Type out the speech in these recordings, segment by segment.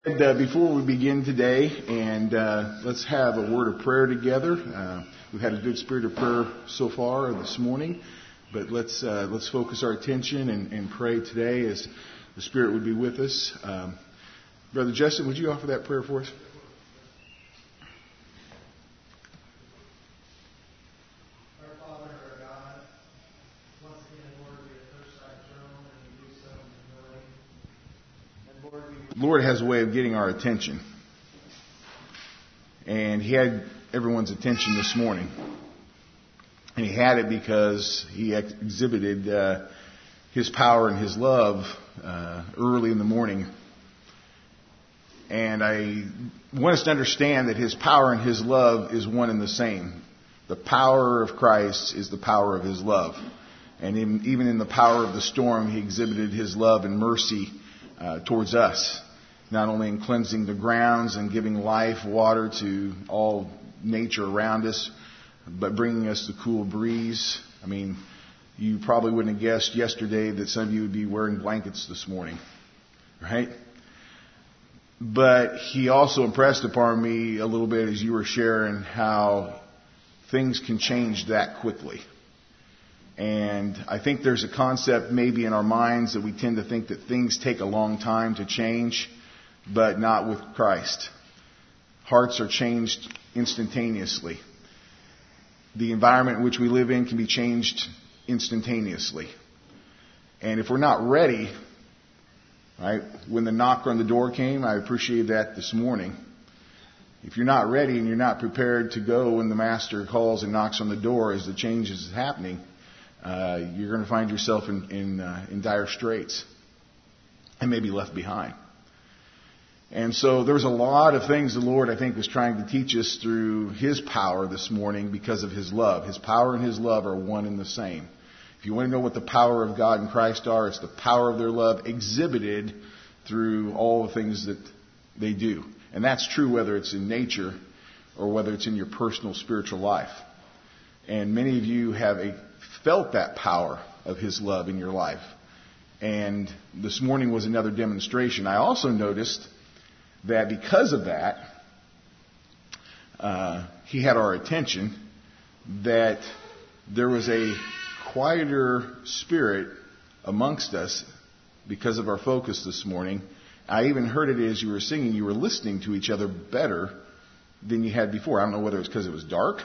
Before we begin today, and let's have a word of prayer together. We've had a good spirit of prayer so far this morning, but let's focus our attention and pray today as the Spirit would be with us. Brother Justin, would you offer that prayer for us? The Lord has a way of getting our attention. And He had everyone's attention this morning. And He had it because He exhibited His power and His love early in the morning. And I want us to understand that His power and His love is one and the same. The power of Christ is the power of His love. And even in the power of the storm, He exhibited His love and mercy towards us. Not only in cleansing the grounds and giving life, water to all nature around us, but bringing us the cool breeze. I mean, you probably wouldn't have guessed yesterday that some of you would be wearing blankets this morning, right? But He also impressed upon me a little bit as you were sharing how things can change that quickly. And I think there's a concept maybe in our minds that we tend to think that things take a long time to change, but not with Christ. Hearts are changed instantaneously. The environment in which we live in can be changed instantaneously. And if we're not ready, right, when the knocker on the door came, I appreciated that this morning. If you're not ready and you're not prepared to go when the Master calls and knocks on the door as the change is happening, you're going to find yourself in dire straits and maybe left behind. And so there was a lot of things the Lord, I think, was trying to teach us through His power this morning because of His love. His power and His love are one and the same. If you want to know what the power of God and Christ are, it's the power of their love exhibited through all the things that they do. And that's true whether it's in nature or whether it's in your personal spiritual life. And many of you have felt that power of His love in your life. And this morning was another demonstration. I also noticed that because of that, He had our attention, that there was a quieter spirit amongst us because of our focus this morning. I even heard it as you were singing, you were listening to each other better than you had before. I don't know whether it's because it was dark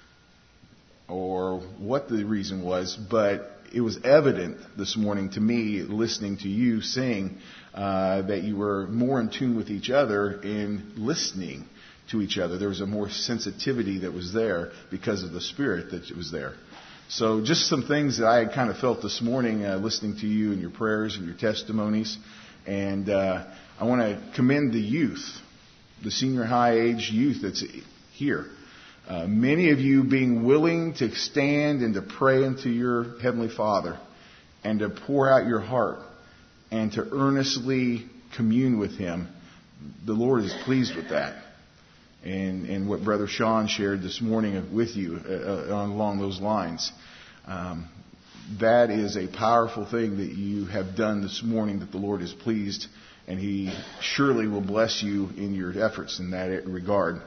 or what the reason was, but it was evident this morning to me, listening to you sing, that you were more in tune with each other in listening to each other. There was a more sensitivity that was there because of the Spirit that was there. So just some things that I had kind of felt this morning, listening to you and your prayers and your testimonies. And I want to commend the youth, the senior high age youth that's here. Many of you being willing to stand and to pray into your Heavenly Father and to pour out your heart and to earnestly commune with Him. The Lord is pleased with that. And what Brother Sean shared this morning with you along those lines. That is a powerful thing that you have done this morning, that the Lord is pleased, and He surely will bless you in your efforts in that regard.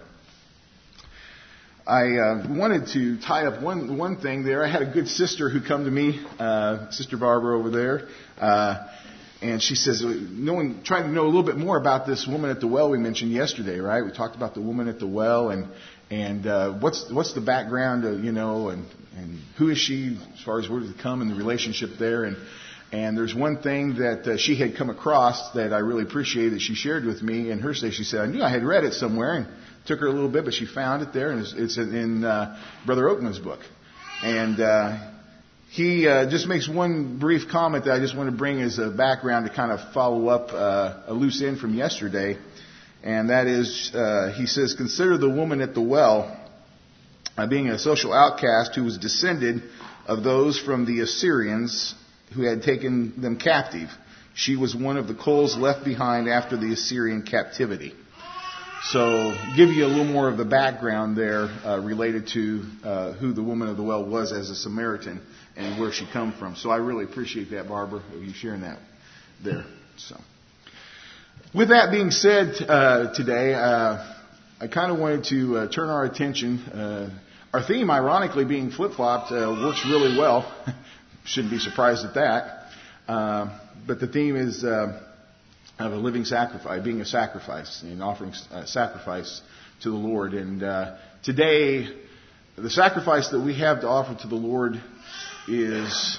I wanted to tie up one thing there. I had a good sister who come to me, Sister Barbara over there, and she says, trying to know a little bit more about this woman at the well we mentioned yesterday, right? We talked about the woman at the well, and what's the background, and who is she as far as where did it come and the relationship there, and there's one thing that she had come across that I really appreciated that she shared with me. And she said, I knew I had read it somewhere, and it took her a little bit, but she found it there, and it's in Brother Oakman's book. And he just makes one brief comment that I just want to bring as a background to kind of follow up a loose end from yesterday. And that is, he says, consider the woman at the well being a social outcast who was descended of those from the Assyrians who had taken them captive. She was one of the coals left behind after the Assyrian captivity. So give you a little more of the background there related to who the woman of the well was as a Samaritan and where she come from. So I really appreciate that, Barbara, of you sharing that there. So With that being said, today, I kind of wanted to turn our attention. Our theme, ironically, being flip-flopped, works really well. Shouldn't be surprised at that. But the theme is of a living sacrifice, being a sacrifice, and offering sacrifice to the Lord. And today, the sacrifice that we have to offer to the Lord is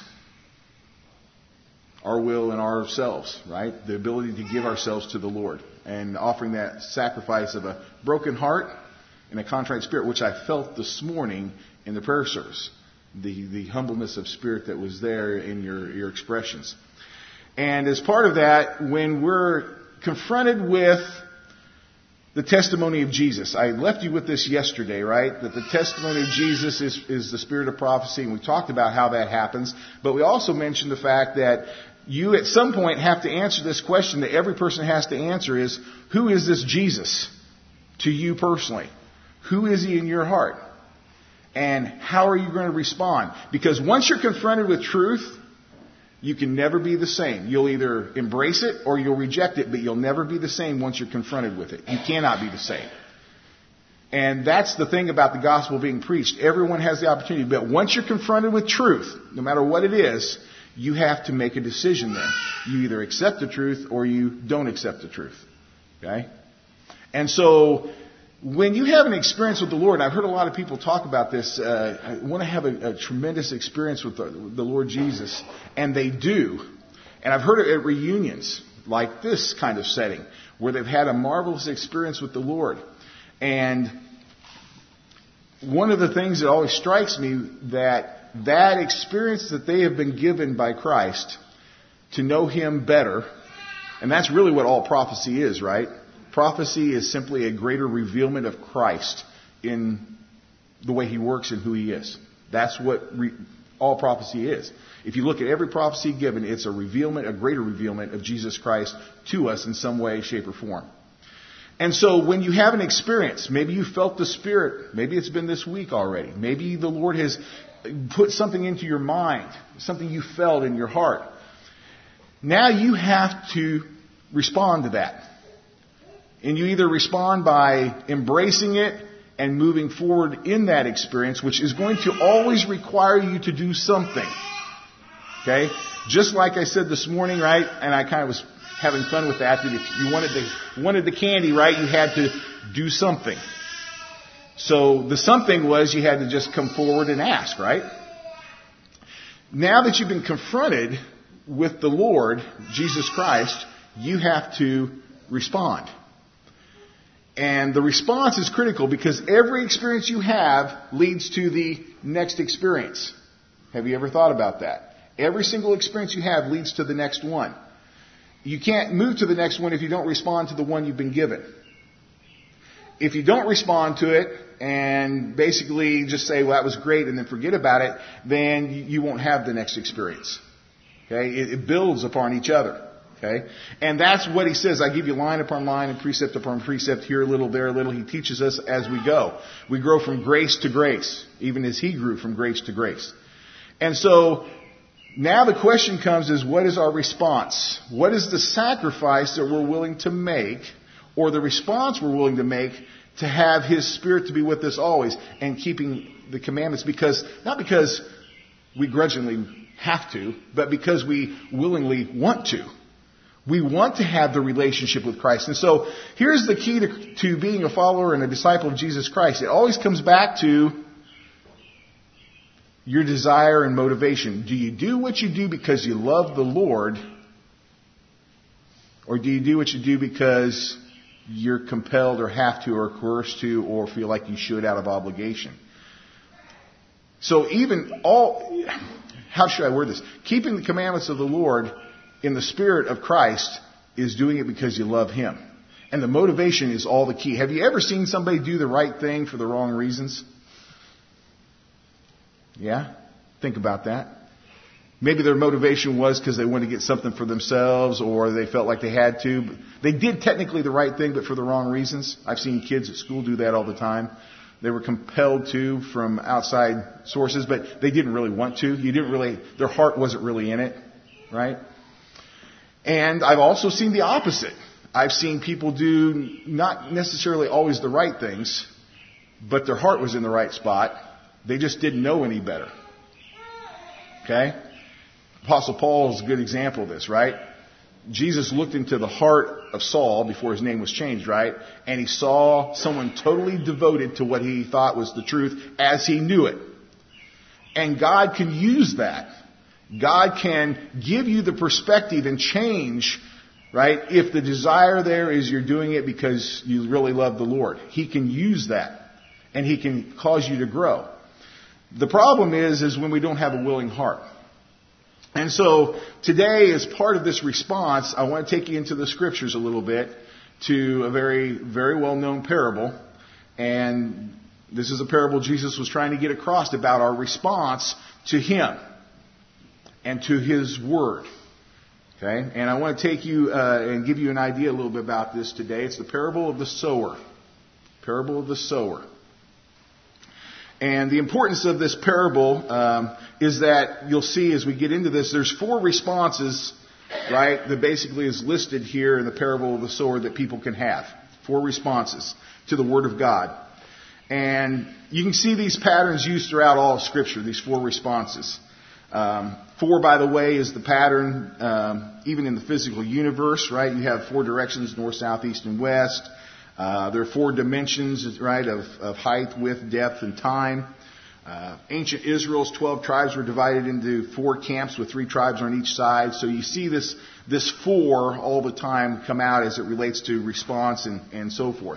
our will and ourselves, right? The ability to give ourselves to the Lord and offering that sacrifice of a broken heart and a contrite spirit, which I felt this morning in the prayer service. The humbleness of spirit that was there in your expressions. And as part of that, when we're confronted with the testimony of Jesus, I left you with this yesterday, right? That the testimony of Jesus is the spirit of prophecy, and we talked about how that happens. But we also mentioned the fact that you at some point have to answer this question that every person has to answer is, who is this Jesus to you personally? Who is he in your heart? And how are you going to respond? Because once you're confronted with truth, you can never be the same. You'll either embrace it or you'll reject it, but you'll never be the same once you're confronted with it. You cannot be the same. And that's the thing about the gospel being preached. Everyone has the opportunity, but once you're confronted with truth, no matter what it is, you have to make a decision then. You either accept the truth or you don't accept the truth. Okay? And so, when you have an experience with the Lord, and I've heard a lot of people talk about this, I want to have a tremendous experience with the Lord Jesus, and they do. And I've heard it at reunions, like this kind of setting, where they've had a marvelous experience with the Lord. And one of the things that always strikes me, that experience that they have been given by Christ to know Him better, and that's really what all prophecy is, right? Prophecy is simply a greater revealment of Christ in the way He works and who He is. That's what all prophecy is. If you look at every prophecy given, it's a greater revealment of Jesus Christ to us in some way, shape, or form. And so when you have an experience, maybe you felt the Spirit, maybe it's been this week already, maybe the Lord has put something into your mind, something you felt in your heart. Now you have to respond to that. And you either respond by embracing it and moving forward in that experience, which is going to always require you to do something. Okay? Just like I said this morning, right? And I kind of was having fun with that if you wanted the candy, right, you had to do something. So the something was you had to just come forward and ask, right? Now that you've been confronted with the Lord, Jesus Christ, you have to respond. And the response is critical because every experience you have leads to the next experience. Have you ever thought about that? Every single experience you have leads to the next one. You can't move to the next one if you don't respond to the one you've been given. If you don't respond to it and basically just say, well, that was great, and then forget about it, then you won't have the next experience. Okay? It builds upon each other. Okay? And that's what he says. I give you line upon line and precept upon precept, here a little, there a little. He teaches us as we go. We grow from grace to grace, even as he grew from grace to grace. And so now the question comes is, what is our response? What is the sacrifice that we're willing to make, or the response we're willing to make to have His Spirit to be with us always and keeping the commandments? Not because we grudgingly have to, but because we willingly want to. We want to have the relationship with Christ. And so here's the key to being a follower and a disciple of Jesus Christ. It always comes back to your desire and motivation. Do you do what you do because you love the Lord? Or do you do what you do because you're compelled or have to or coerced to or feel like you should out of obligation? So how should I word this? Keeping the commandments of the Lord in the Spirit of Christ is doing it because you love Him. And the motivation is all the key. Have you ever seen somebody do the right thing for the wrong reasons? Yeah? Think about that. Maybe their motivation was because they wanted to get something for themselves or they felt like they had to. They did technically the right thing, but for the wrong reasons. I've seen kids at school do that all the time. They were compelled to from outside sources, but they didn't really want to. Their heart wasn't really in it, right? And I've also seen the opposite. I've seen people do not necessarily always the right things, but their heart was in the right spot. They just didn't know any better. Okay? Apostle Paul is a good example of this, right? Jesus looked into the heart of Saul before his name was changed, right? And he saw someone totally devoted to what he thought was the truth as he knew it. And God can use that. God can give you the perspective and change, right? If the desire there is you're doing it because you really love the Lord. He can use that. And He can cause you to grow. The problem is when we don't have a willing heart. And so today, as part of this response, I want to take you into the scriptures a little bit to a very, very well-known parable. And this is a parable Jesus was trying to get across about our response to Him and to His Word. Okay? And I want to take you and give you an idea a little bit about this today. It's the parable of the sower. Parable of the sower. And the importance of this parable is that you'll see as we get into this, there's 4 responses, right, that basically is listed here in the parable of the sower that people can have. 4 responses to the Word of God. And you can see these patterns used throughout all of Scripture, these 4 responses. 4, by the way, is the pattern even in the physical universe, right? You have 4 directions, north, south, east, and west. There are 4 dimensions, right, of height, width, depth, and time. Ancient Israel's 12 tribes were divided into 4 camps with 3 tribes on each side. So you see this 4 all the time come out as it relates to response and so forth.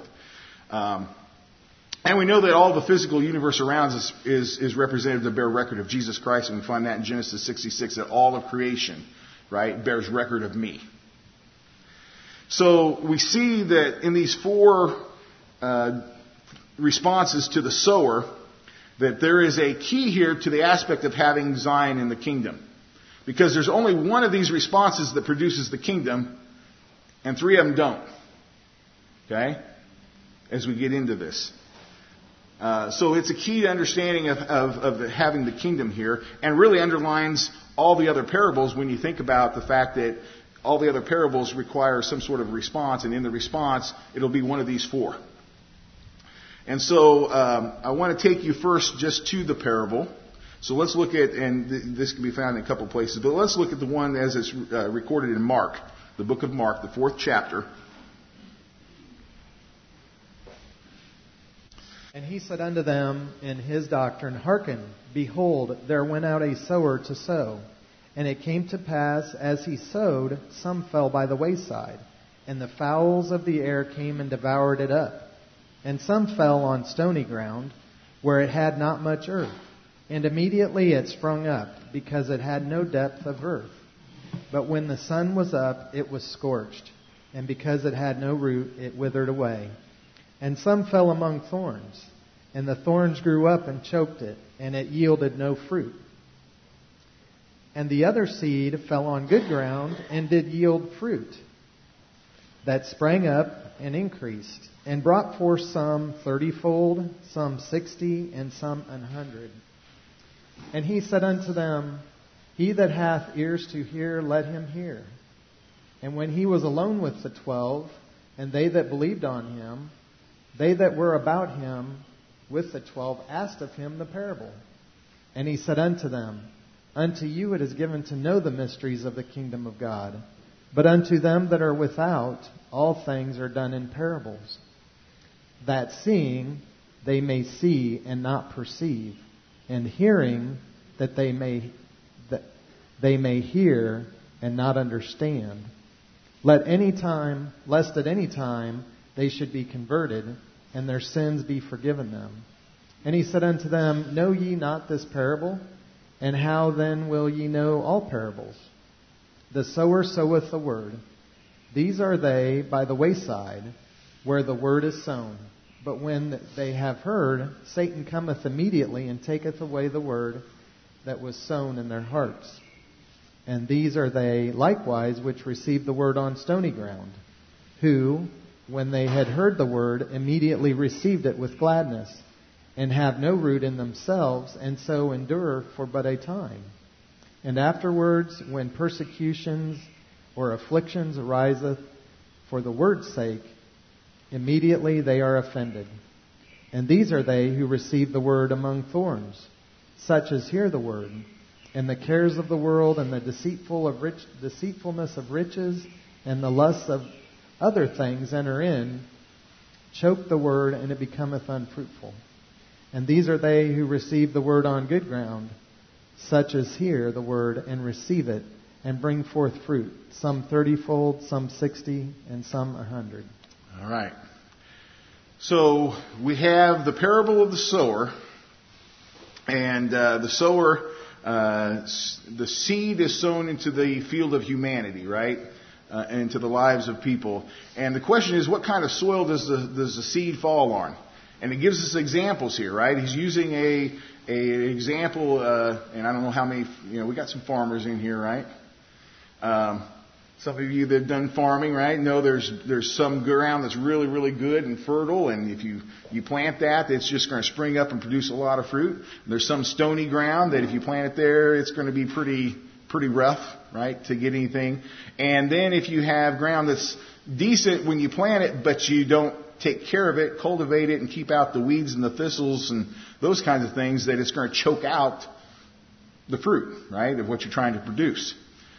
And we know that all the physical universe around us is represented to bear record of Jesus Christ. And we find that in Genesis 66, that all of creation, right, bears record of me. So we see that in these 4 responses to the sower, that there is a key here to the aspect of having Zion in the kingdom. Because there's only one of these responses that produces the kingdom, and 3 of them don't. Okay? As we get into this. So it's a key to understanding of having the kingdom here, and really underlines all the other parables when you think about the fact that all the other parables require some sort of response, and in the response, it'll be one of these 4. And so I want to take you first just to the parable. So let's look at, and this can be found in a couple places, but let's look at the one as it's recorded in Mark, the book of Mark, the 4th chapter. And he said unto them in his doctrine, Hearken, behold, there went out a sower to sow. And it came to pass, as he sowed, some fell by the wayside, and the fowls of the air came and devoured it up. And some fell on stony ground, where it had not much earth. And immediately it sprung up, because it had no depth of earth. But when the sun was up, it was scorched, and because it had no root, it withered away. And some fell among thorns, and the thorns grew up and choked it, and it yielded no fruit. And the other seed fell on good ground, and did yield fruit, that sprang up and increased, and brought forth some 30-fold, some 60, and some 100. And he said unto them, He that hath ears to hear, let him hear. And when he was alone with the 12, and they that believed on him, they that were about him with the 12 asked of him the parable. And he said unto them, Unto you it is given to know the mysteries of the kingdom of God. But unto them that are without, all things are done in parables, that seeing they may see and not perceive, and hearing that they may hear and not understand, lest at any time they should be converted, and their sins be forgiven them. And he said unto them, Know ye not this parable? And how then will ye know all parables? The sower soweth the word. These are they by the wayside, where the word is sown. But when they have heard, Satan cometh immediately and taketh away the word that was sown in their hearts. And these are they likewise which receive the word on stony ground, who, when they had heard the word, immediately received it with gladness, and have no root in themselves, and so endure for but a time. And afterwards, when persecutions or afflictions ariseth for the word's sake, immediately they are offended. And these are they who receive the word among thorns, such as hear the word, and the cares of the world and the deceitfulness of riches and the lusts of other things enter in, choke the word, and it becometh unfruitful. And these are they who receive the word on good ground, such as hear the word and receive it, and bring forth fruit, some 30-fold, some 60, and some 100. All right. So we have the parable of the sower, and the sower, the seed is sown into the field of humanity, right? And into the lives of people. And the question is, what kind of soil does the seed fall on? And it gives us examples here, right? He's using a example, and I don't know how many, we got some farmers in here, right? Some of you that have done farming, right, know there's some ground that's really, really good and fertile, and if you plant that, it's just going to spring up and produce a lot of fruit. There's some stony ground that if you plant it there, it's going to be pretty rough, right, to get anything. And then if you have ground that's decent when you plant it, but you don't take care of it, cultivate it, and keep out the weeds and the thistles and those kinds of things, that it's going to choke out the fruit, right, of what you're trying to produce.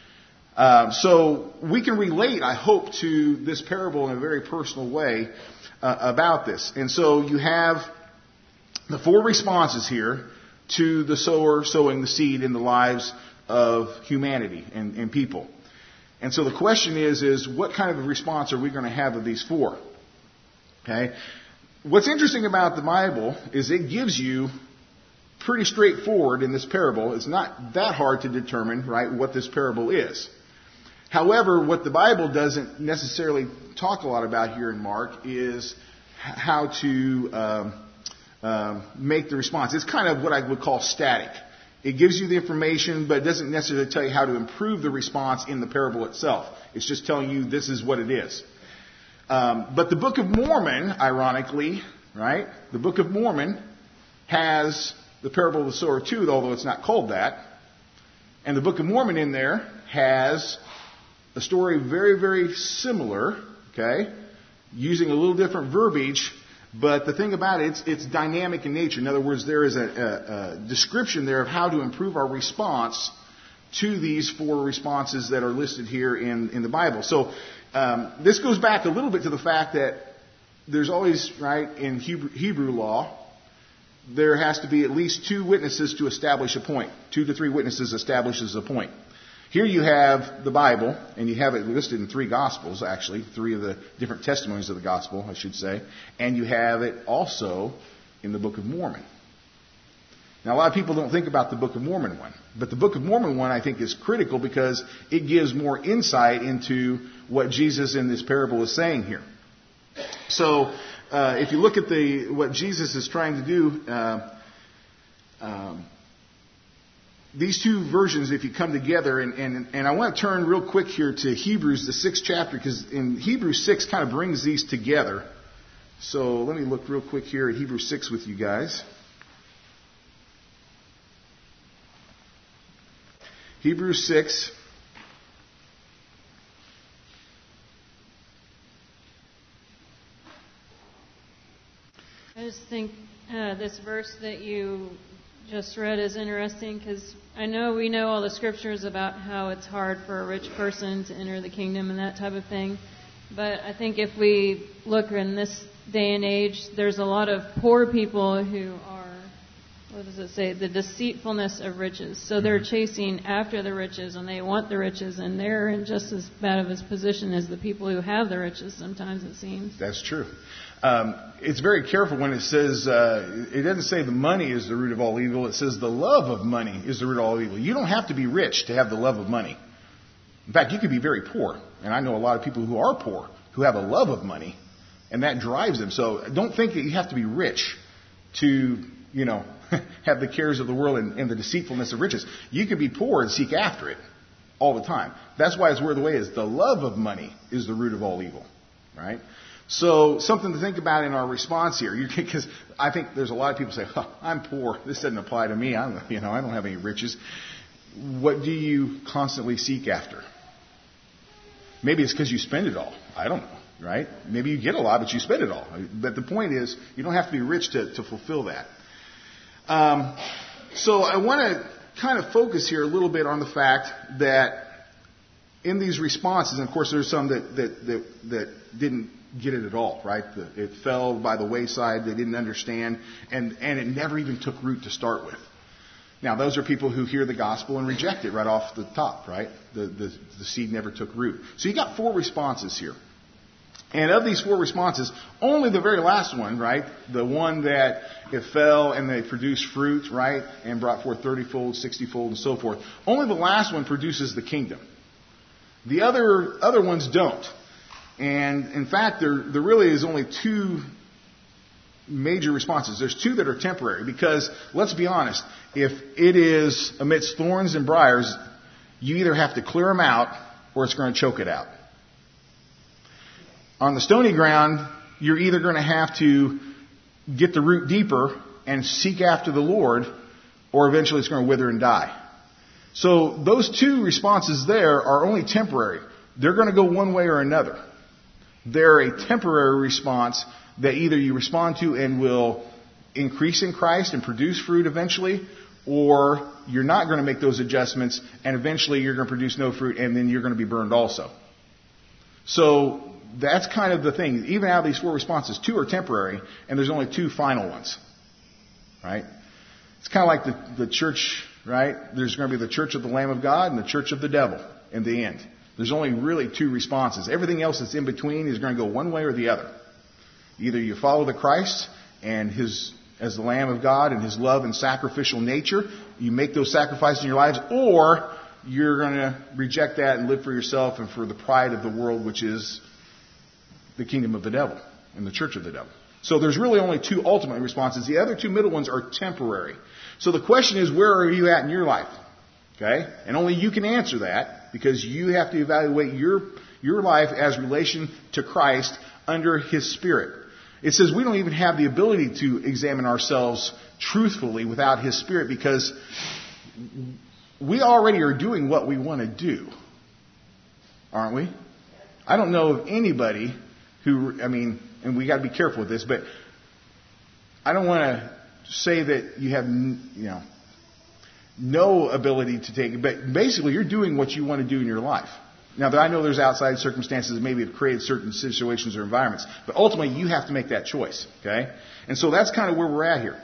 So we can relate, I hope, to this parable in a very personal way about this. And so you have the four responses here to the sower sowing the seed in the lives of humanity and people. And so the question is what kind of a response are we going to have of these four? Okay. What's interesting about the Bible is it gives you pretty straightforward in this parable. It's not that hard to determine, right, what this parable is. However, what the Bible doesn't necessarily talk a lot about here in Mark is how to make the response. It's kind of what I would call static. It gives you the information, but it doesn't necessarily tell you how to improve the response in the parable itself. It's just telling you this is what it is. But the Book of Mormon, ironically, right, the Book of Mormon has the parable of the sower too, although it's not called that. And the Book of Mormon in there has a story very, very similar, okay, using a little different verbiage, but the thing about it, it's dynamic in nature. In other words, there is a description there of how to improve our response to these four responses that are listed here in the Bible. So this goes back a little bit to the fact that there's always, right, in Hebrew law, there has to be at least two witnesses to establish a point. 2 to 3 witnesses establishes a point. Here you have the Bible, and you have it listed in 3 Gospels, actually, 3 of the different testimonies of the Gospel, I should say. And you have it also in the Book of Mormon. Now, a lot of people don't think about the Book of Mormon one. But the Book of Mormon one, I think, is critical because it gives more insight into what Jesus in this parable is saying here. So, if you look at what Jesus is trying to do, these two versions, if you come together, and I want to turn real quick here to Hebrews, the 6th chapter, because in Hebrews 6 kind of brings these together. So let me look real quick here at Hebrews 6 with you guys. Hebrews 6. I just think this verse that you just read is interesting because we know all the scriptures about how it's hard for a rich person to enter the kingdom and that type of thing. But I think if we look in this day and age, there's a lot of poor people who are, what does it say, the deceitfulness of riches. So they're chasing after the riches and they want the riches, and they're in just as bad of a position as the people who have the riches sometimes, it seems. That's true. It's very careful when it says, it doesn't say the money is the root of all evil. It says the love of money is the root of all evil. You don't have to be rich to have the love of money. In fact, you could be very poor. And I know a lot of people who are poor who have a love of money, and that drives them. So don't think that you have to be rich to, have the cares of the world and the deceitfulness of riches. You can be poor and seek after it all the time. That's why it's where the way is. The love of money is the root of all evil, right? So something to think about in our response here, because I think there's a lot of people say, I'm poor. This doesn't apply to me. I don't have any riches. What do you constantly seek after? Maybe it's because you spend it all. I don't know, right? Maybe you get a lot, but you spend it all. But the point is, you don't have to be rich to fulfill that. So I want to kind of focus here a little bit on the fact that in these responses, and of course there's some that didn't get it at all, right? It fell by the wayside. They didn't understand, and it never even took root to start with. Now, those are people who hear the gospel and reject it right off the top, right? The seed never took root. So you got 4 responses here. And of these 4 responses, only the very last one, right? The one that it fell and they produced fruit, right? And brought forth 30-fold, 60-fold, and so forth. Only the last one produces the kingdom. The other ones don't. And in fact, there really is only 2 major responses. There's 2 that are temporary because, let's be honest, if it is amidst thorns and briars, you either have to clear them out or it's going to choke it out. On the stony ground, you're either going to have to get the root deeper and seek after the Lord, or eventually it's going to wither and die. So those 2 responses there are only temporary. They're going to go one way or another. They're a temporary response that either you respond to and will increase in Christ and produce fruit eventually, or you're not going to make those adjustments and eventually you're going to produce no fruit and then you're going to be burned also. So that's kind of the thing. Even out of these 4 responses, 2 are temporary and there's only 2 final ones. Right? It's kind of like the church, right? There's going to be the church of the Lamb of God and the church of the devil in the end. There's only really 2 responses. Everything else that's in between is going to go one way or the other. Either you follow the Christ and His as the Lamb of God and His love and sacrificial nature, you make those sacrifices in your lives, or you're going to reject that and live for yourself and for the pride of the world, which is the kingdom of the devil and the church of the devil. So there's really only 2 ultimate responses. The other 2 middle ones are temporary. So the question is, where are you at in your life? Okay? And only you can answer that because you have to evaluate your life as relation to Christ under His Spirit. It says we don't even have the ability to examine ourselves truthfully without His Spirit because we already are doing what we want to do. Aren't we? I don't know of anybody who, and we got to be careful with this, but I don't want to say that you have, no ability to take it, but basically you're doing what you want to do in your life. Now, I know there's outside circumstances that maybe have created certain situations or environments, but ultimately you have to make that choice, okay? And so that's kind of where we're at here.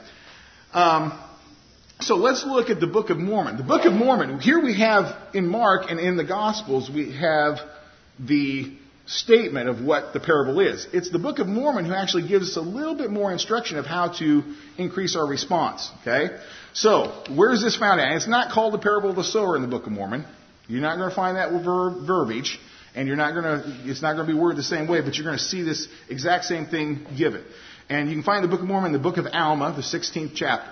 So let's look at the Book of Mormon. The Book of Mormon, here we have in Mark and in the Gospels, we have the statement of what the parable is. It's the Book of Mormon who actually gives us a little bit more instruction of how to increase our response, okay? So, where is this found at? And it's not called the parable of the sower in the Book of Mormon. You're not going to find that verbiage, and it's not going to be worded the same way, but you're going to see this exact same thing given. And you can find the Book of Mormon in the Book of Alma, the 16th chapter.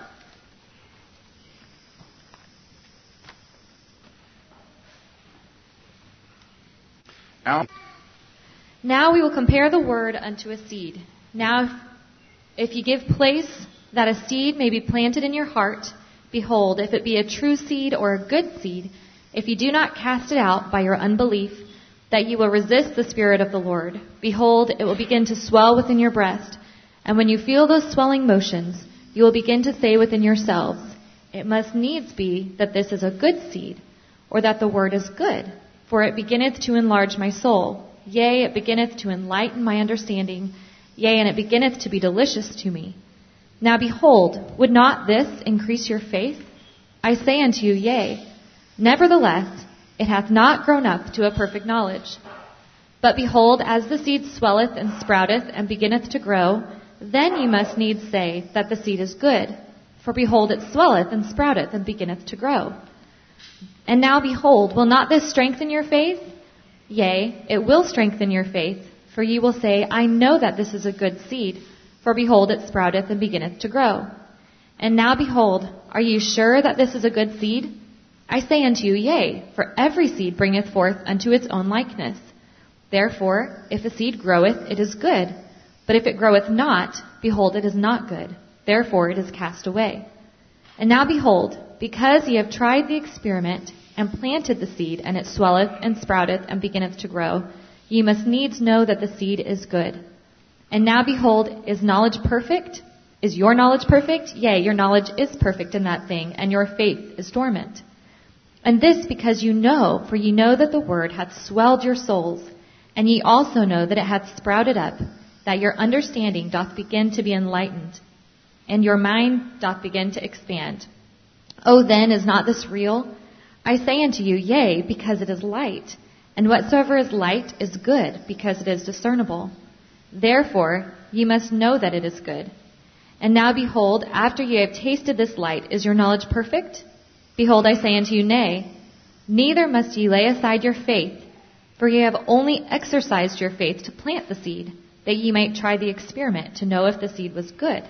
Alma. Now we will compare the word unto a seed. Now, if ye give place that a seed may be planted in your heart, behold, if it be a true seed or a good seed, if you do not cast it out by your unbelief, that you will resist the Spirit of the Lord, behold, it will begin to swell within your breast. And when you feel those swelling motions, you will begin to say within yourselves, it must needs be that this is a good seed, or that the word is good, for it beginneth to enlarge my soul. Yea, it beginneth to enlighten my understanding. Yea, and it beginneth to be delicious to me. Now behold, would not this increase your faith? I say unto you, yea. Nevertheless, it hath not grown up to a perfect knowledge. But behold, as the seed swelleth and sprouteth and beginneth to grow, then ye must needs say that the seed is good. For behold, it swelleth and sprouteth and beginneth to grow. And now behold, will not this strengthen your faith? Yea, it will strengthen your faith, for ye will say, I know that this is a good seed, for behold, it sprouteth and beginneth to grow. And now behold, are ye sure that this is a good seed? I say unto you, yea, for every seed bringeth forth unto its own likeness. Therefore, if a seed groweth, it is good, but if it groweth not, behold, it is not good. Therefore it is cast away. And now behold, because ye have tried the experiment, and planted the seed, and it swelleth and sprouteth and beginneth to grow, ye must needs know that the seed is good. And now behold, is knowledge perfect? Is your knowledge perfect? Yea, your knowledge is perfect in that thing, and your faith is dormant. And this because you know, for ye know that the word hath swelled your souls, and ye also know that it hath sprouted up, that your understanding doth begin to be enlightened, and your mind doth begin to expand. O then, is not this real? I say unto you, yea, because it is light. And whatsoever is light is good, because it is discernible. Therefore, ye must know that it is good. And now behold, after ye have tasted this light, is your knowledge perfect? Behold, I say unto you, nay. Neither must ye lay aside your faith, for ye have only exercised your faith to plant the seed, that ye might try the experiment to know if the seed was good.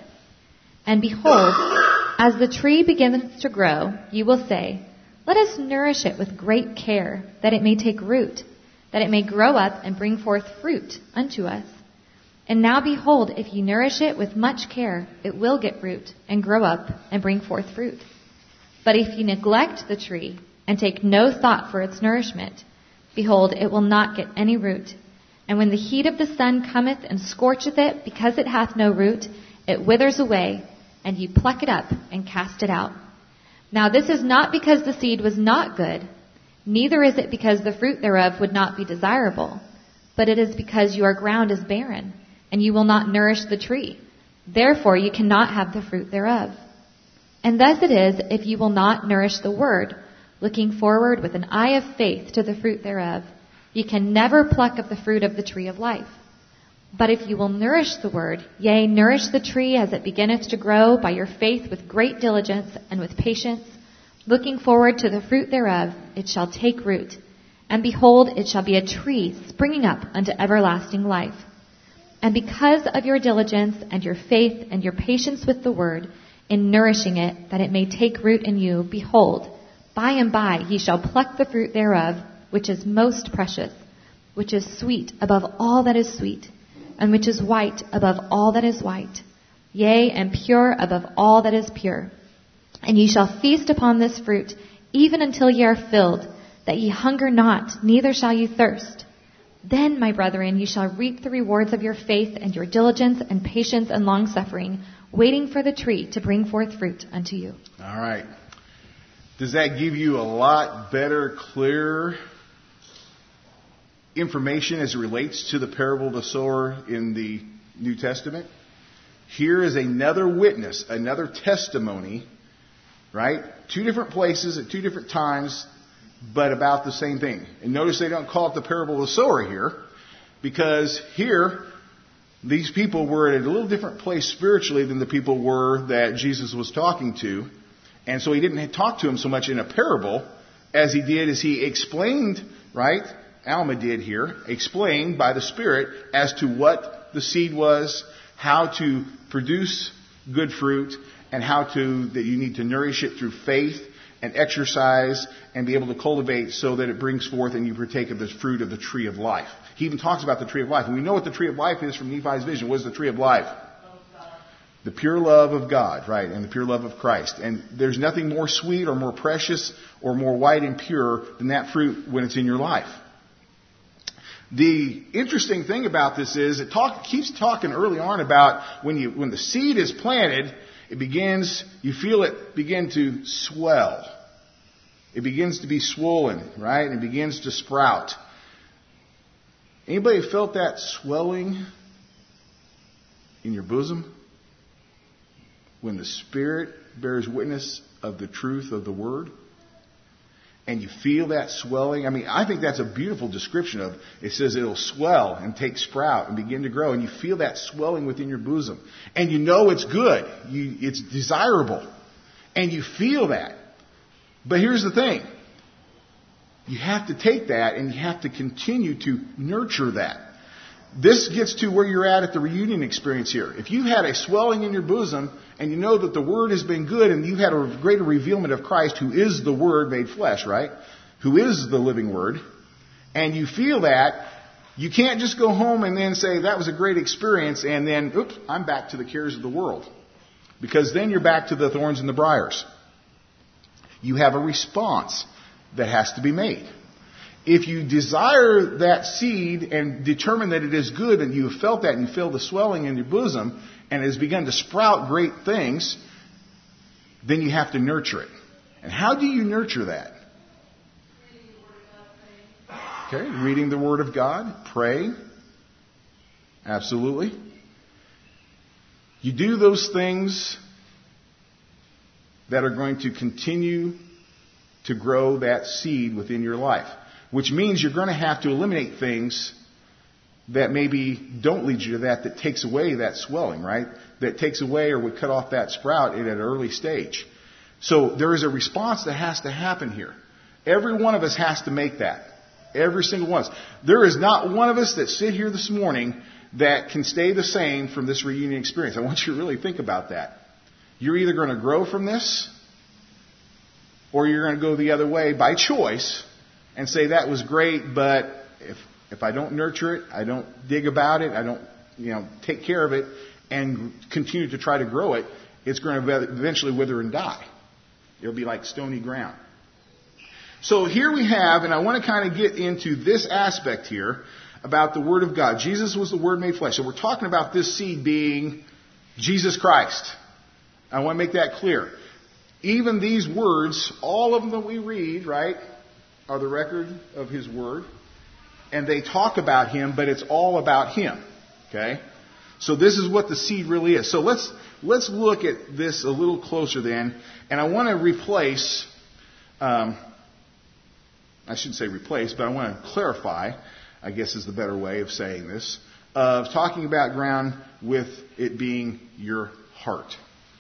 And behold, as the tree begins to grow, ye will say, let us nourish it with great care, that it may take root, that it may grow up and bring forth fruit unto us. And now behold, if ye nourish it with much care, it will get root and grow up and bring forth fruit. But if ye neglect the tree and take no thought for its nourishment, behold, it will not get any root. And when the heat of the sun cometh and scorcheth it, because it hath no root, it withers away, and ye pluck it up and cast it out. Now this is not because the seed was not good, neither is it because the fruit thereof would not be desirable, but it is because your ground is barren, and you will not nourish the tree. Therefore you cannot have the fruit thereof. And thus it is, if you will not nourish the word, looking forward with an eye of faith to the fruit thereof, ye can never pluck of the fruit of the tree of life. But if you will nourish the word, yea, nourish the tree as it beginneth to grow by your faith with great diligence and with patience, looking forward to the fruit thereof, it shall take root. And behold, it shall be a tree springing up unto everlasting life. And because of your diligence and your faith and your patience with the word, in nourishing it, that it may take root in you, behold, by and by ye shall pluck the fruit thereof, which is most precious, which is sweet above all that is sweet, and which is white above all that is white, yea, and pure above all that is pure. And ye shall feast upon this fruit, even until ye are filled, that ye hunger not, neither shall ye thirst. Then, my brethren, ye shall reap the rewards of your faith and your diligence and patience and longsuffering, waiting for the tree to bring forth fruit unto you. All right. Does that give you a lot better, clearer information as it relates to the parable of the sower in the New Testament? Here is another witness, another testimony, right? Two different places at two different times, but about the same thing. And notice they don't call it the parable of the sower here, because here these people were at a little different place spiritually than the people were that Jesus was talking to. And so he didn't talk to them so much in a parable as he did as he explained, right? Alma did here, explained by the Spirit as to what the seed was, how to produce good fruit, and that you need to nourish it through faith and exercise and be able to cultivate so that it brings forth and you partake of the fruit of the tree of life. He even talks about the tree of life. And we know what the tree of life is from Nephi's vision. What is the tree of life? The pure love of God, right, and the pure love of Christ. And there's nothing more sweet or more precious or more white and pure than that fruit when it's in your life. The interesting thing about this is it keeps talking early on about when the seed is planted, you feel it begin to swell. It begins to be swollen, right? And it begins to sprout. Anybody felt that swelling in your bosom? When the Spirit bears witness of the truth of the Word? And you feel that swelling. I mean, I think that's a beautiful description of, it says it'll swell and take sprout and begin to grow. And you feel that swelling within your bosom. And you know it's good. It's desirable. And you feel that. But here's the thing. You have to take that and you have to continue to nurture that. This gets to where you're at the reunion experience here. If you had a swelling in your bosom and you know that the Word has been good and you've had a greater revealment of Christ, who is the Word made flesh, right? Who is the living Word, and you feel that, you can't just go home and then say, that was a great experience, and then, oops, I'm back to the cares of the world. Because then you're back to the thorns and the briars. You have a response. that has to be made. If you desire that seed and determine that it is good and you have felt that and you feel the swelling in your bosom and it has begun to sprout great things, then you have to nurture it. And how do you nurture that? Okay, reading the Word of God, praying. Absolutely. You do those things that are going to continue to grow that seed within your life. Which means you're going to have to eliminate things that maybe don't lead you to that takes away that swelling, right? That takes away or would cut off that sprout at an early stage. So there is a response that has to happen here. Every one of us has to make that. Every single one of us. There is not one of us that sit here this morning that can stay the same from this reunion experience. I want you to really think about that. You're either going to grow from this or you're going to go the other way by choice and say that was great, but if I don't nurture it, I don't dig about it, I don't take care of it and continue to try to grow it, it's going to eventually wither and die. It'll be like stony ground. So here we have, and I want to kind of get into this aspect here about the Word of God. Jesus was the Word made flesh. So we're talking about this seed being Jesus Christ. I want to make that clear. Even these words, all of them that we read, right, are the record of His Word. And they talk about Him, but it's all about Him. Okay? So this is what the seed really is. So let's look at this a little closer then. And I want to replace, I shouldn't say replace, but I want to clarify, I guess is the better way of saying this, of talking about ground with it being your heart.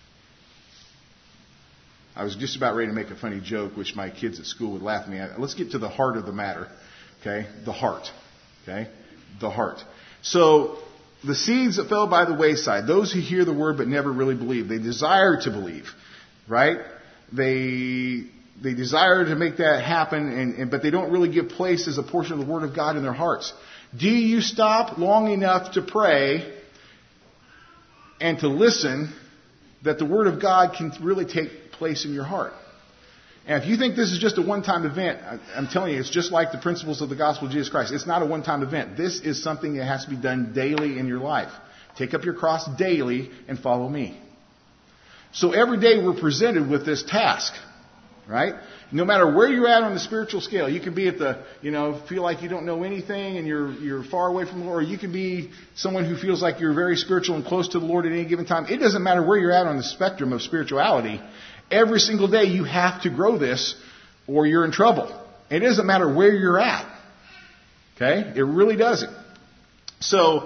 I was just about ready to make a funny joke, which my kids at school would laugh at me at. Let's get to the heart of the matter. Okay? The heart. Okay? The heart. So, the seeds that fell by the wayside, those who hear the word but never really believe, they desire to believe. Right? They desire to make that happen, but they don't really give place as a portion of the Word of God in their hearts. Do you stop long enough to pray and to listen that the Word of God can really take place in your heart? And if you think this is just a one-time event, I'm telling you, it's just like the principles of the gospel of Jesus Christ. It's not a one-time event. This is something that has to be done daily in your life. Take up your cross daily and follow me. So every day we're presented with this task, right? No matter where you're at on the spiritual scale, you can be at the, feel like you don't know anything and you're far away from the Lord, or you can be someone who feels like you're very spiritual and close to the Lord at any given time. It doesn't matter where you're at on the spectrum of spirituality. Every single day you have to grow this or you're in trouble. It doesn't matter where you're at. Okay? It really doesn't. So,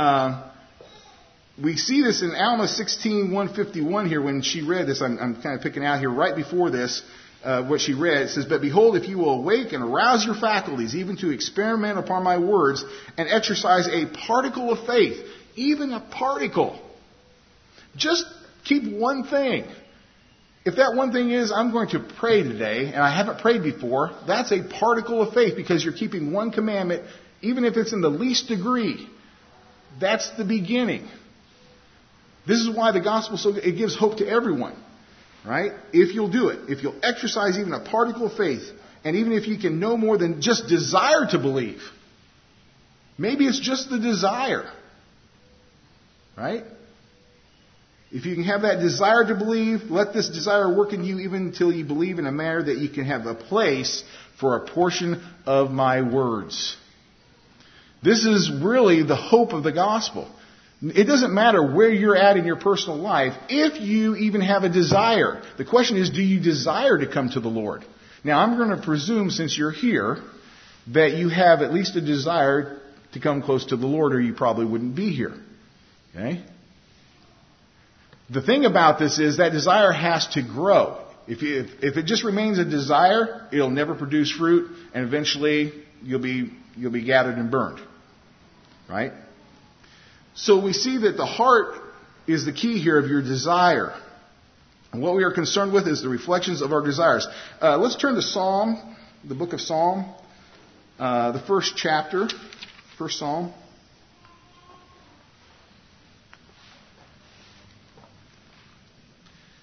we see this in Alma 16:151 here when she read this. I'm kind of picking out here right before this. What she read, it says, "But behold, if you will awake and arouse your faculties, even to experiment upon my words, and exercise a particle of faith," even a particle. Just keep one thing. If that one thing is, I'm going to pray today, and I haven't prayed before, that's a particle of faith because you're keeping one commandment, even if it's in the least degree. That's the beginning. This is why the gospel, it gives hope to everyone. Right? If you'll do it. If you'll exercise even a particle of faith. And even if you can no more than just desire to believe. Maybe it's just the desire. Right? If you can have that desire to believe, let this desire work in you even until you believe in a manner that you can have a place for a portion of my words. This is really the hope of the gospel. It doesn't matter where you're at in your personal life if you even have a desire. The question is, do you desire to come to the Lord? Now, I'm going to presume, since you're here, that you have at least a desire to come close to the Lord, or you probably wouldn't be here. Okay? The thing about this is that desire has to grow. If it just remains a desire, it'll never produce fruit, and eventually you'll be gathered and burned. Right? So we see that the heart is the key here of your desire. And what we are concerned with is the reflections of our desires. Let's turn to Psalm, the book of Psalm, the first chapter, first Psalm.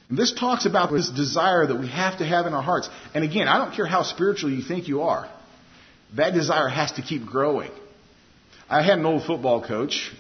And this talks about this desire that we have to have in our hearts. And again, I don't care how spiritual you think you are. That desire has to keep growing. I had an old football coach.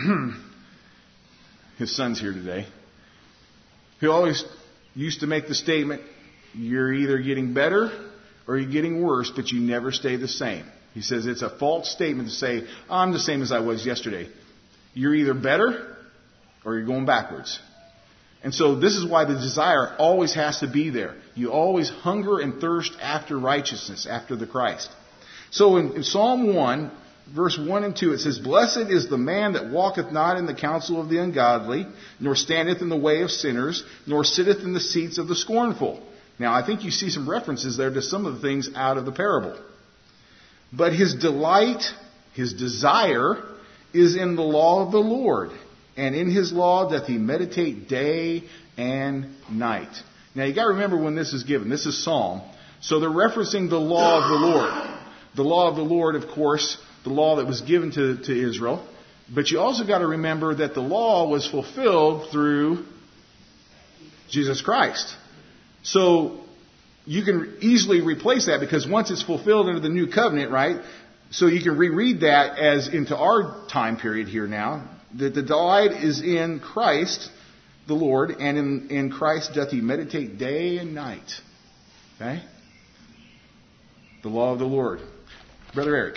His son's here today. He always used to make the statement, you're either getting better or you're getting worse, but you never stay the same. He says it's a false statement to say, I'm the same as I was yesterday. You're either better or you're going backwards. And so this is why the desire always has to be there. You always hunger and thirst after righteousness, after the Christ. So in Psalm 1, verse 1 and 2, it says, Blessed is the man that walketh not in the counsel of the ungodly, nor standeth in the way of sinners, nor sitteth in the seats of the scornful. Now, I think you see some references there to some of the things out of the parable. But his delight, his desire, is in the law of the Lord. And in his law doth he meditate day and night. Now, you got to remember when this is given. This is Psalm. So they're referencing the law of the Lord. The law of the Lord, of course, the law that was given to Israel. But you also got to remember that the law was fulfilled through Jesus Christ. So you can easily replace that because once it's fulfilled under the new covenant, right? So you can reread that as into our time period here now. That the delight is in Christ, the Lord, and in Christ doth he meditate day and night. Okay? The law of the Lord. Brother Eric.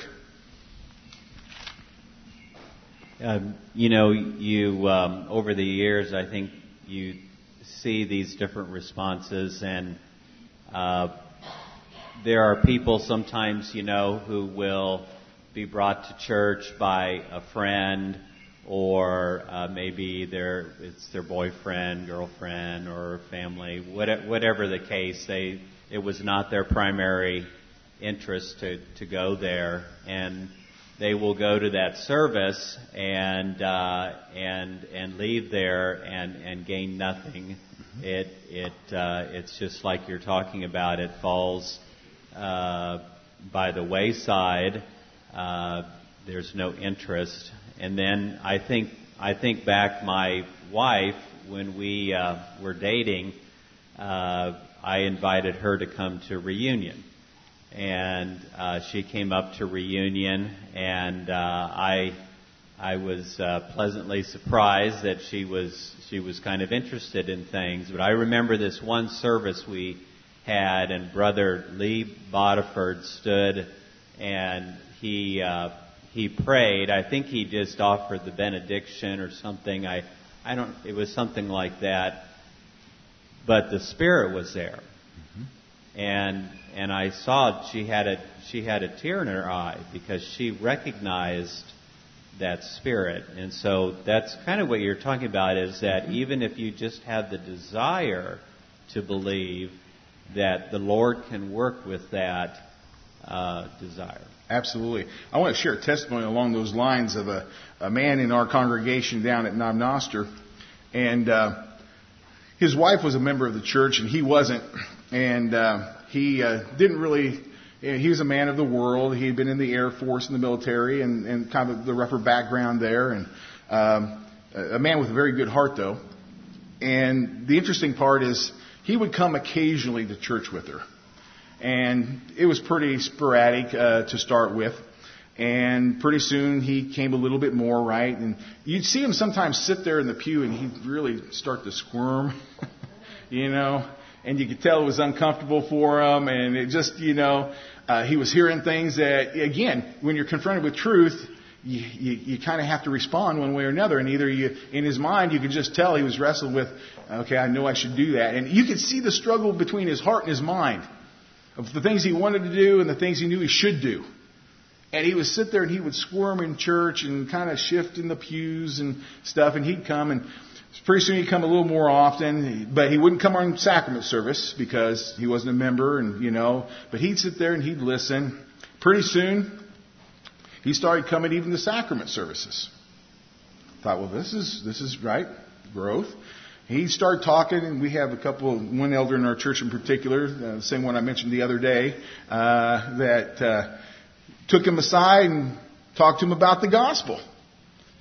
You over the years, I think you see these different responses, and there are people sometimes, who will be brought to church by a friend, or maybe it's their boyfriend, girlfriend, or family, whatever the case. It was not their primary interest to go there, and they will go to that service and leave there and gain nothing. It's just like you're talking about. It falls by the wayside. There's no interest. And then I think back, my wife, when we were dating, I invited her to come to reunion. And she came up to reunion, and I was pleasantly surprised that she was kind of interested in things. But I remember this one service we had, and Brother Lee Bodiford stood, and he prayed. I think he just offered the benediction or something. It was something like that. But the Spirit was there. And I saw she had a tear in her eye because she recognized that Spirit. And so that's kind of what you're talking about, is that even if you just have the desire to believe, that the Lord can work with that desire. Absolutely. I want to share a testimony along those lines of a man in our congregation down at Knob Noster. And his wife was a member of the church, and he wasn't. And he didn't really... He was a man of the world. He had been in the Air Force and the military and kind of the rougher background there. And a man with a very good heart, though. And the interesting part is he would come occasionally to church with her. And it was pretty sporadic to start with. And pretty soon he came a little bit more, right? And you'd see him sometimes sit there in the pew and he'd really start to squirm, And you could tell it was uncomfortable for him. And it just, he was hearing things that, again, when you're confronted with truth, you kind of have to respond one way or another. And either in his mind, you could just tell he was wrestling with, okay, I know I should do that. And you could see the struggle between his heart and his mind of the things he wanted to do and the things he knew he should do. And he would sit there and he would squirm in church and kind of shift in the pews and stuff. And he'd come, and pretty soon he'd come a little more often. But he wouldn't come on sacrament service because he wasn't a member, But he'd sit there and he'd listen. Pretty soon, he started coming even to sacrament services. Thought, well, this is right, growth. He started talking, and we have one elder in our church in particular, the same one I mentioned the other day, that took him aside and talked to him about the gospel.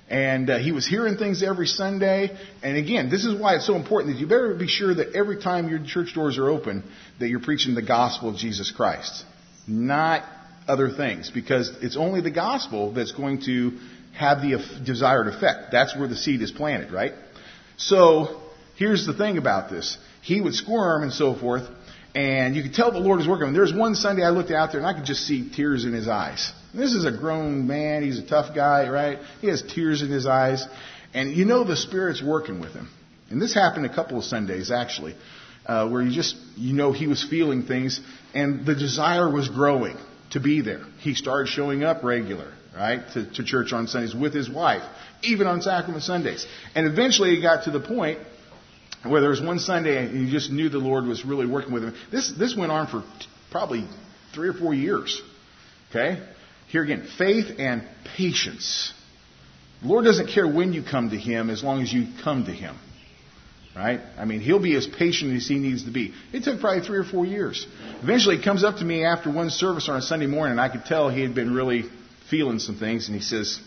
And he was hearing things every Sunday. And again, this is why it's so important that you better be sure that every time your church doors are open, that you're preaching the gospel of Jesus Christ, not other things, because it's only the gospel that's going to have the desired effect. That's where the seed is planted, right? So here's the thing about this. He would squirm and so forth, and you could tell the Lord was working. There was one Sunday I looked out there and I could just see tears in his eyes. This is a grown man. He's a tough guy, right? He has tears in his eyes. And you know the Spirit's working with him. And this happened a couple of Sundays, actually, where you know he was feeling things, and the desire was growing to be there. He started showing up regular, right, to church on Sundays with his wife, even on Sacrament Sundays. And eventually he got to the point where there was one Sunday and he just knew the Lord was really working with him. This went on for probably 3 or 4 years. Okay? Here again, faith and patience. The Lord doesn't care when you come to Him as long as you come to Him. Right? I mean, He'll be as patient as He needs to be. It took probably 3 or 4 years. Eventually He comes up to me after one service on a Sunday morning, and I could tell he had been really feeling some things, and he says,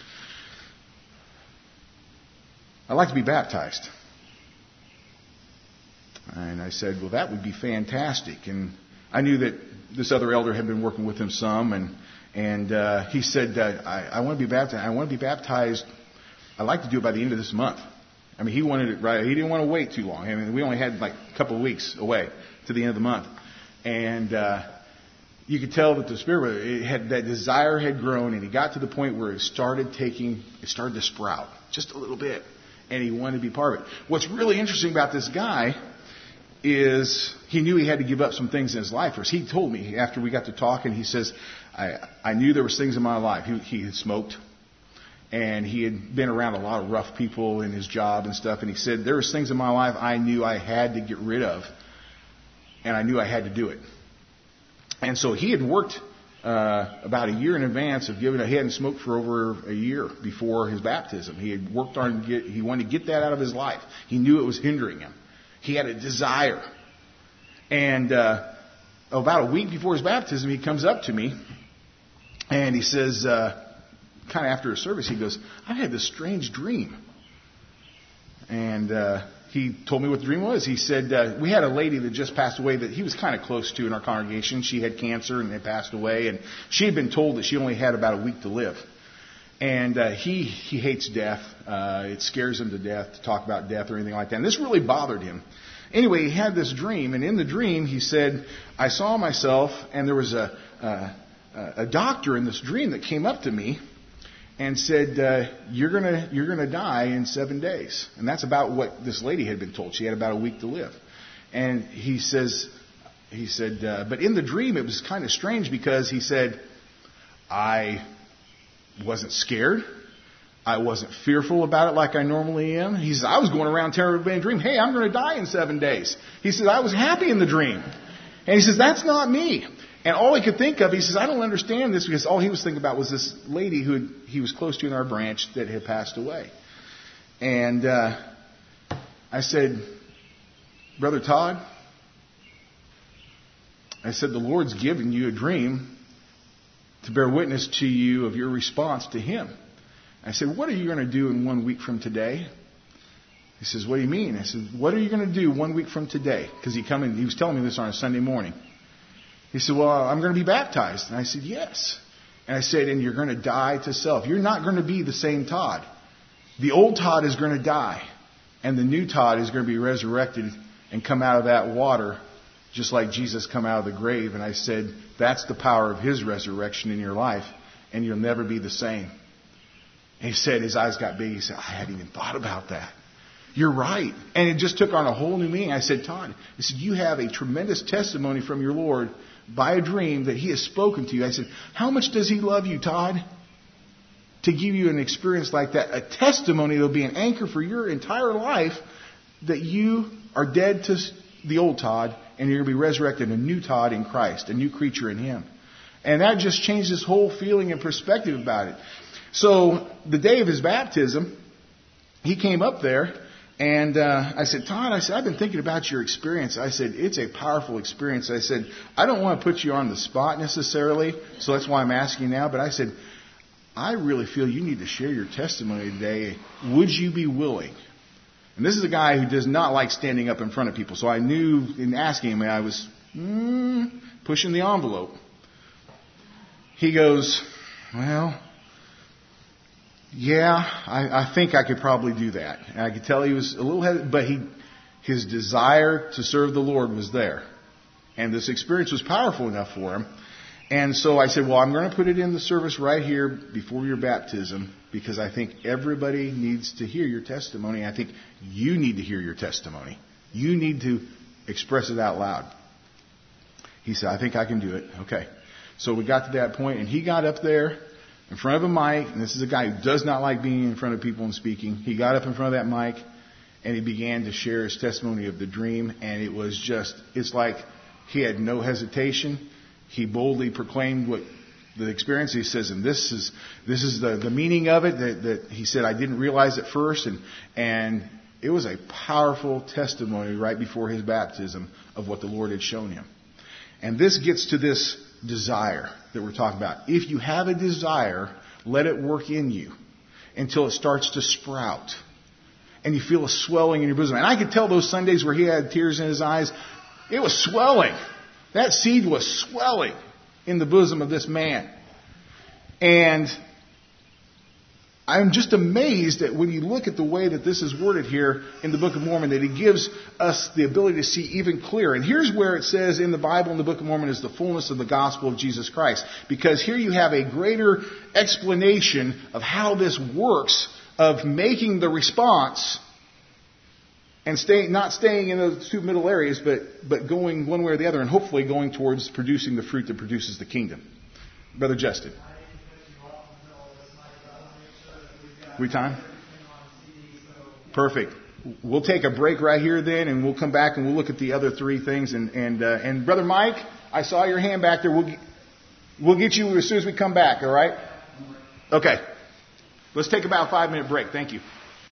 "I'd like to be baptized." And I said, "Well, that would be fantastic." And I knew that this other elder had been working with him some, and he said, I want to be baptized. I want to be baptized. I'd like to do it by the end of this month. I mean, he wanted it right. He didn't want to wait too long. I mean, we only had like a couple of weeks away to the end of the month. And you could tell that the Spirit, that desire had grown, and he got to the point where it started to sprout just a little bit, and he wanted to be part of it. What's really interesting about this guy is he knew he had to give up some things in his life. He told me after we got to talking, he says, I knew there was things in my life. He had smoked, and he had been around a lot of rough people in his job and stuff, and he said, there was things in my life I knew I had to get rid of, and I knew I had to do it. And so he had worked about a year in advance of giving. He hadn't smoked for over a year before his baptism. He had worked on he wanted to get that out of his life. He knew it was hindering him. He had a desire. And about a week before his baptism, he comes up to me, and he says, kind of after a service, he goes, "I had this strange dream." And he told me what the dream was. He said, we had a lady that just passed away that he was kind of close to in our congregation. She had cancer and had passed away, and she had been told that she only had about a week to live. And he hates death. It scares him to death to talk about death or anything like that. And this really bothered him. Anyway, he had this dream, and in the dream, he said, I saw myself, and there was a doctor in this dream that came up to me and said, you're gonna die in 7 days. And that's about what this lady had been told. She had about a week to live. And he said, but in the dream, it was kind of strange because he said, I wasn't scared. I wasn't fearful about it like I normally am. He says, I was going around telling everybody in the dream, hey, I'm going to die in 7 days. He says, I was happy in the dream. And he says, that's not me. And all he could think of, he says, I don't understand this, because all he was thinking about was this lady who he was close to in our branch that had passed away. And I said, Brother Todd, I said, the Lord's given you a dream to bear witness to you of your response to Him. I said, what are you going to do in 1 week from today? He says, what do you mean? I said, what are you going to do 1 week from today? Because he was telling me this on a Sunday morning. He said, well, I'm going to be baptized. And I said, yes. And I said, and you're going to die to self. You're not going to be the same Todd. The old Todd is going to die. And the new Todd is going to be resurrected and come out of that water just like Jesus come out of the grave. And I said, that's the power of His resurrection in your life, and you'll never be the same. And he said, his eyes got big. He said, I hadn't even thought about that. You're right. And it just took on a whole new meaning. I said, Todd, I said, you have a tremendous testimony from your Lord by a dream that He has spoken to you. I said, how much does He love you, Todd, to give you an experience like that? A testimony that will be an anchor for your entire life, that you are dead to the old Todd, and you're going to be resurrected, a new Todd in Christ, a new creature in Him. And that just changed his whole feeling and perspective about it. So the day of his baptism, he came up there, and I said, Todd, I've been thinking about your experience. I said, it's a powerful experience. I said, I don't want to put you on the spot necessarily, so that's why I'm asking now. But I said, I really feel you need to share your testimony today. Would you be willing? And this is a guy who does not like standing up in front of people. So I knew in asking him, I was pushing the envelope. He goes, well, yeah, I think I could probably do that. And I could tell he was a little hesitant, but his desire to serve the Lord was there. And this experience was powerful enough for him. And so I said, well, I'm going to put it in the service right here before your baptism because I think everybody needs to hear your testimony. I think you need to hear your testimony. You need to express it out loud. He said, I think I can do it. Okay. So we got to that point, and he got up there in front of a mic, and this is a guy who does not like being in front of people and speaking. He got up in front of that mic, and he began to share his testimony of the dream, and it was just, it's like he had no hesitation. He boldly proclaimed what the experience. He says, and this is the meaning of it, that he said, I didn't realize at first, and it was a powerful testimony right before his baptism of what the Lord had shown him. And this gets to this desire that we're talking about. If you have a desire, let it work in you until it starts to sprout. And you feel a swelling in your bosom. And I could tell those Sundays where he had tears in his eyes, it was swelling. That seed was swelling in the bosom of this man. And I'm just amazed that when you look at the way that this is worded here in the Book of Mormon, that it gives us the ability to see even clearer. And here's where it says in the Bible, in the Book of Mormon, is the fullness of the gospel of Jesus Christ. Because here you have a greater explanation of how this works, of making the response and not staying in those two middle areas, but going one way or the other, and hopefully going towards producing the fruit that produces the kingdom. Brother Justin. We time? Perfect. We'll take a break right here then, and we'll come back and we'll look at the other three things. And Brother Mike, I saw your hand back there. We'll get you as soon as we come back, all right? Okay. Let's take about a 5-minute break. Thank you.